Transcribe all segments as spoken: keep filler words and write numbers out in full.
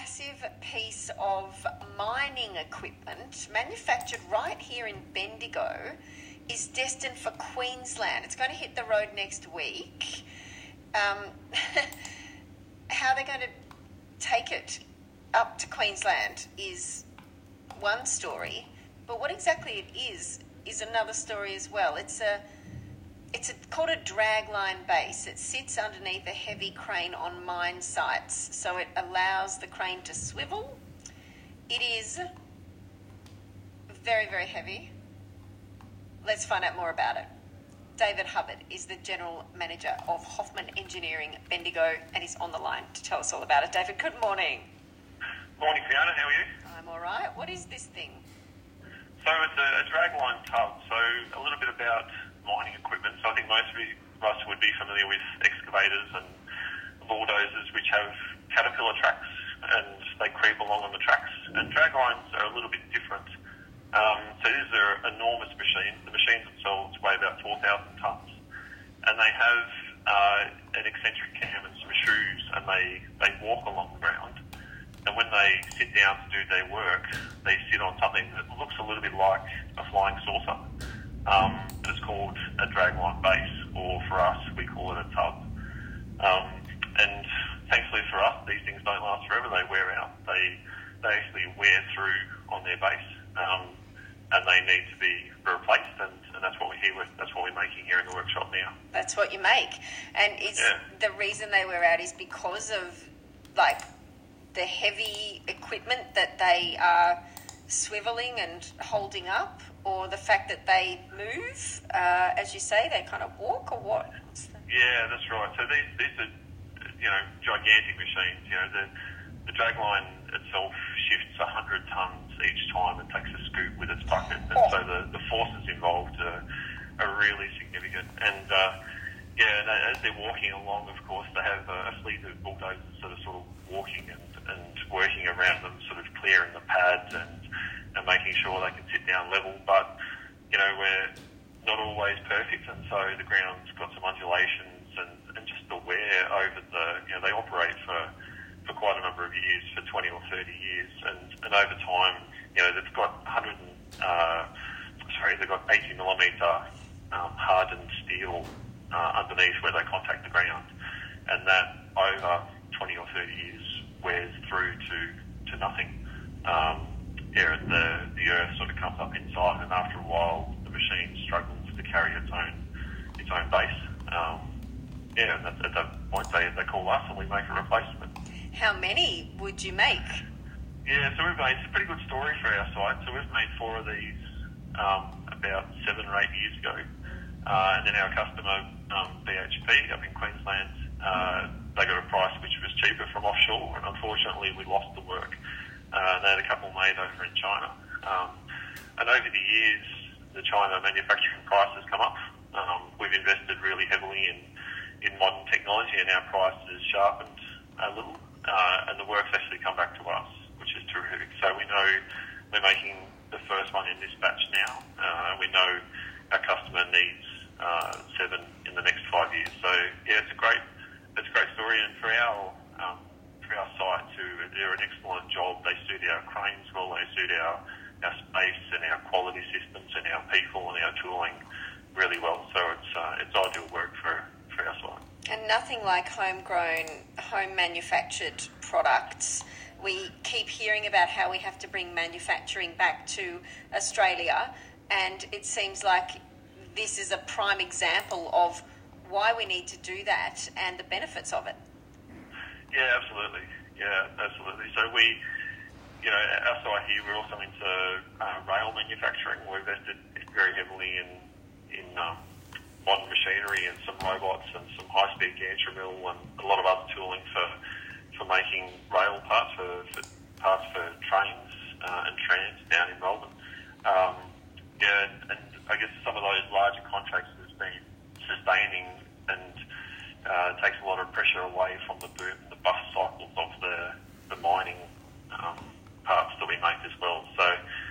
massive piece of mining equipment manufactured right here in Bendigo is destined for Queensland. It's going to hit the road next week. Um, how they're going to take it up to Queensland is one story, but what exactly it is is another story as well. It's a It's a, called a dragline base. It sits underneath a heavy crane on mine sites, so it allows the crane to swivel. It is very, very heavy. Let's find out more about it. David Hubbard is the General Manager of Hoffman Engineering Bendigo and is on the line to tell us all about it. David, good morning. Morning, Fiona. How are you? I'm all right. What is this thing? So it's a, a dragline tub. So a little bit about mining equipment. So I think most of us would be familiar with excavators and bulldozers, which have caterpillar tracks and they creep along on the tracks. And draglines are a little bit different. Um, so these are enormous machines. The machines themselves weigh about four thousand tonnes, and they have uh, an eccentric cam and some shoes, and they, they walk along the ground. And when they sit down to do their work, they sit on something that looks a little bit like a flying saucer. Um, it's called a dragline base, or for us, we call it a tub. Um, and thankfully for us, these things don't last forever. They wear out. They they actually wear through on their base, um, and they need to be replaced. And, and that's what we're here with. That's what we're making here in the workshop now. That's what you make. And it's Yeah. the reason they wear out is because of like the heavy equipment that they are swiveling and holding up, or the fact that they move, uh, as you say, they kind of walk, or what? What's the... Yeah, that's right. So these, these are, you know, gigantic machines. You know, the, the dragline itself shifts one hundred tonnes each time and takes a scoop with its bucket. And Oh. so the, the forces involved are, are really significant. And, uh, yeah, and as they're walking along, of course, they have a, a fleet of bulldozers that are sort of walking and, and working around them, sort of clearing the pads and, and making sure they can sit down level. But, you know, we're not always perfect, and so the ground's got some undulations and, and just the wear over the, you know, they operate for, for quite a number of years, for twenty or thirty years, and, and over time, you know, they've got one hundred, uh, sorry, they've got eighty millimetre um, hardened steel uh, underneath where they contact the ground, and that over twenty or thirty years wears through to, to nothing. Um, yeah, and the, the earth sort of comes up inside, and after a while the machine struggles to carry its own its own base. Um, yeah, and at, at that point they, they call us and we make a replacement. How many would you make? Yeah, so we've made, it's a pretty good story for our site. So we've made four of these um, about seven or eight years ago. Uh, and then our customer, um, B H P up in Queensland, uh, they got a price which was cheaper from offshore, and unfortunately we lost the work. Uh, they had a couple made over in China. Um, and over the years, the China manufacturing price has come up. Um, we've invested really heavily in, in modern technology, and our price has sharpened a little. Uh, and the work's actually come back to us, which is terrific. So we know we're making the first one in this batch now. Uh, we know our customer needs uh, seven in the next five years. So yeah, it's a great, it's a great story. And for our um, for our site, who they're an excellent job. They suit our cranes well. They suit our our space and our quality systems and our people and our tooling really well. So it's uh, it's ideal work for for our site. And nothing like homegrown, home manufactured products. We keep hearing about how we have to bring manufacturing back to Australia, and it seems like this is a prime example of why we need to do that and the benefits of it. Yeah, absolutely. Yeah, absolutely. So we, you know, our site here, we're also into uh, rail manufacturing. We've invested very heavily in in um, modern machinery and some robots and some high-speed gantry mill and a lot of other tooling for for making rail parts for, for parts for trains uh, and trams down in Melbourne. Um, yeah, and, and I guess some of those larger contracts has been sustaining and uh, takes a lot of pressure away from the boom, the bust cycles of the the mining um, parts that we make as well. So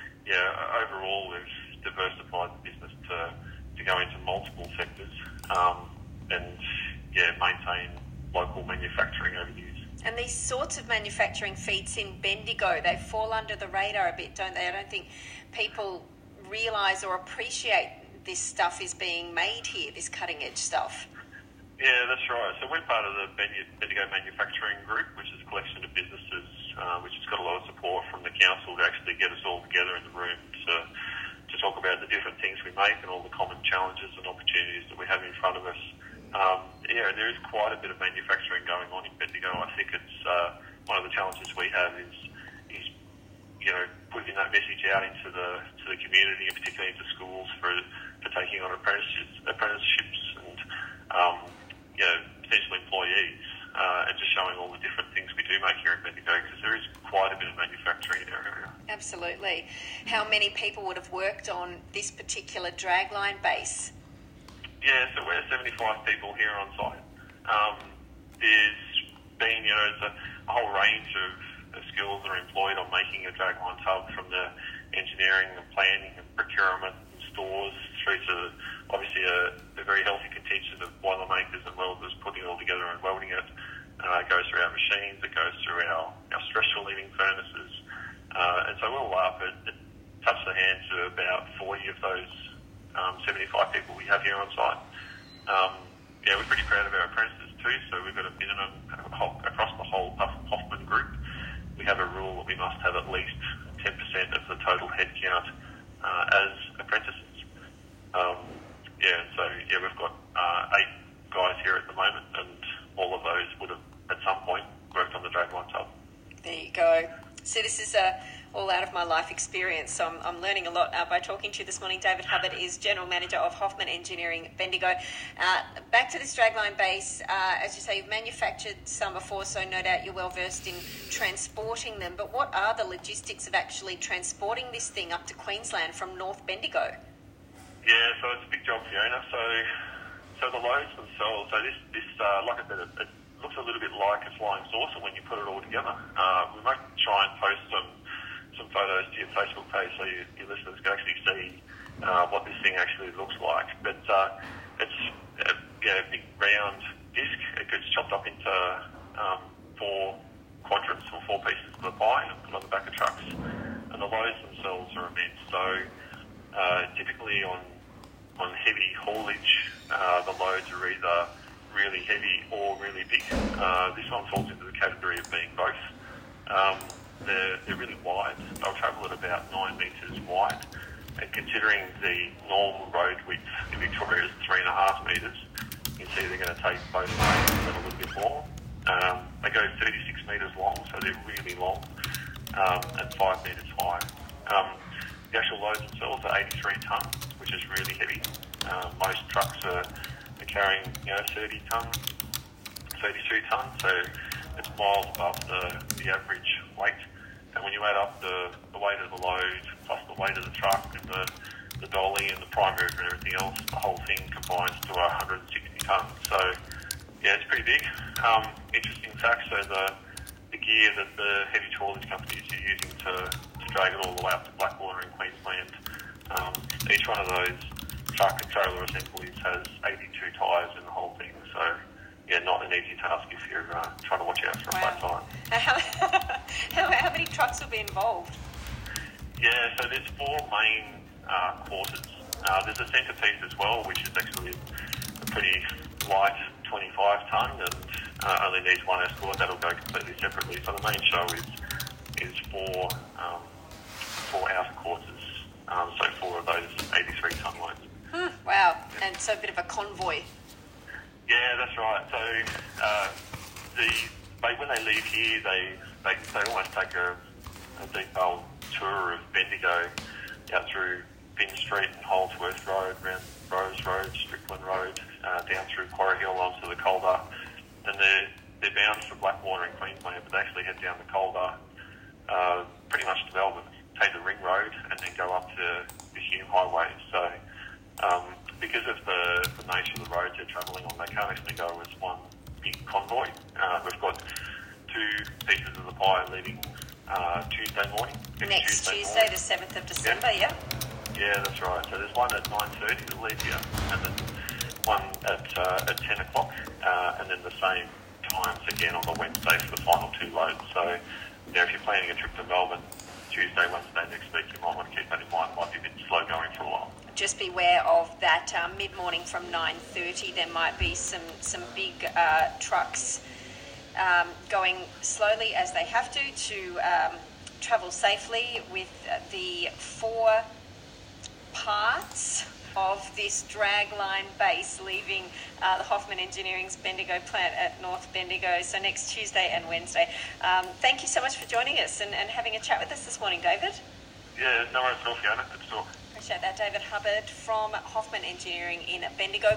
yeah, overall we've diversified the business to to go into multiple sectors um, and yeah, maintain local manufacturing over the years. And And these sorts of manufacturing feats in Bendigo, they fall under the radar a bit, don't they? I don't think people realise or appreciate this stuff is being made here, this cutting-edge stuff. Yeah, that's right. So we're part of the Bendigo Manufacturing Group, which is a collection of businesses, uh, which has got a lot of support from the council to actually get us all together in the room to, to talk about the different things we make and all the common challenges and opportunities that we have in front of us. Um, yeah, there is quite a bit of manufacturing going on in Bendigo. I think it's uh, one of the challenges we have is, is, you know, putting that message out into the to the community and particularly into schools for for taking on apprenticeships, apprenticeships and um, you know, potential employees, uh, and just showing all the different things we do make here in Bendigo, because there is quite a bit of manufacturing in our area. Absolutely. How many people would have worked on this particular dragline base? Yeah, so we're seventy-five people here on site. Um, there's been, you know, there's a, a whole range of, of skills that are employed on making a dragline tub, from the engineering and planning and procurement and stores through to obviously a, a very healthy contingent of boilermakers and welders putting it all together and welding it. Uh, it goes through our machines, it goes through our, our stress relieving furnaces. Uh, and so we'll up it, it touch the hands of about forty of those um, seventy-five people we have here on site. Um, yeah, we're pretty proud of our apprentices too, so we've got a minimum across the whole Hoffman group. We have a rule that we must have at least ten percent of the total headcount uh, as apprentices. Um, yeah, so yeah, we've got uh, eight guys here at the moment, and all of those would have at some point worked on the dragline tub. There you go. So this is uh, all out of my life experience, so I'm, I'm learning a lot uh, by talking to you this morning. David Hubbard is General Manager of Hoffman Engineering Bendigo. Uh, back to this dragline base, uh, as you say, you've manufactured some before, so no doubt you're well versed in transporting them, but what are the logistics of actually transporting this thing up to Queensland from North Bendigo? Yeah, so it's a big job, Fiona. So so the loads themselves, so this, this uh, like I said, it, it looks a little bit like a flying saucer when you put it all together. Uh, we might try and post some some photos to your Facebook page so you, your listeners can actually see uh, what this thing actually looks like. But uh, it's a, yeah, a big round disc. It gets chopped up into um, four quadrants or four pieces of the pie and put on the back of trucks. And the loads themselves are immense. So uh, typically on on heavy haulage, uh, the loads are either really heavy or really big. Uh, this one falls into the category of being both. Um, they're, they're really wide. They'll travel at about nine metres wide. And considering the normal road width in Victoria is three and a half metres, you can see they're going to take both lanes and a little bit more. Um, they go thirty-six metres long, so they're really long, um, and five metres high. Um, the actual loads themselves are eighty-three tonnes, which is really heavy. Um, most trucks are, are carrying, you know, thirty tonne, thirty-two tonne, so it's miles above the, the average weight. And when you add up the, the weight of the load plus the weight of the truck and the, the dolly and the prime mover and everything else, the whole thing combines to one hundred sixty tonnes. So yeah, it's pretty big. Um, interesting fact, so the the gear that the heavy haulage companies are using to, to drag it all the way up to Blackwater in Queensland, um, each one of those truck and trailer assemblies has eighty-two tyres in the whole thing. So yeah, not an easy task if you're uh, trying to watch out for a flat tyre. How, how, how many trucks will be involved? Yeah, so there's four main uh, quarters. Uh, there's a centrepiece as well, which is actually a pretty light twenty-five tonne and uh, only needs one escort. That'll go completely separately. So the main show is is four um, four outer quarters. Um, so four of those eighty-three tonne loads. Hmm, wow, and so a bit of a convoy. Yeah, that's right. So uh, the they, when they leave here, they they, they almost take a, a detailed tour of Bendigo out through Finn Street and Holdsworth Road, around Rose Road, Strickland Road, uh, down through Quarry Hill onto the Calder. And they're, they're bound for Blackwater in Queensland, but they actually head down the Calder uh, pretty much to Melbourne, take the Ring Road and then go up to the Hume Highway. So um, because of the, the nature of the roads they're travelling on, they can't actually go as one big convoy. Uh, we've got two pieces of the pie leaving uh, Tuesday morning. Next Tuesday, Tuesday, morning. the seventh of December, yeah. Yeah, that's right. So there's one at nine thirty that leaves here, and then one at uh, at ten o'clock, uh, and then the same times again on the Wednesday for the final two loads. So, you know, if you're planning a trip to Melbourne Tuesday, Wednesday next week, you might want to keep that in mind. It might be a bit slow going for a while. Just beware of that um, mid-morning from nine thirty. There might be some, some big uh, trucks um, going slowly as they have to to um, travel safely with the four parts of this dragline base leaving uh, the Hoffman Engineering's Bendigo plant at North Bendigo. So next Tuesday and Wednesday. Um, thank you so much for joining us and, and having a chat with us this morning, David. Yeah, no worries at all, Fiona. Good to talk. Appreciate that. David Hubbard from Hoffman Engineering in Bendigo.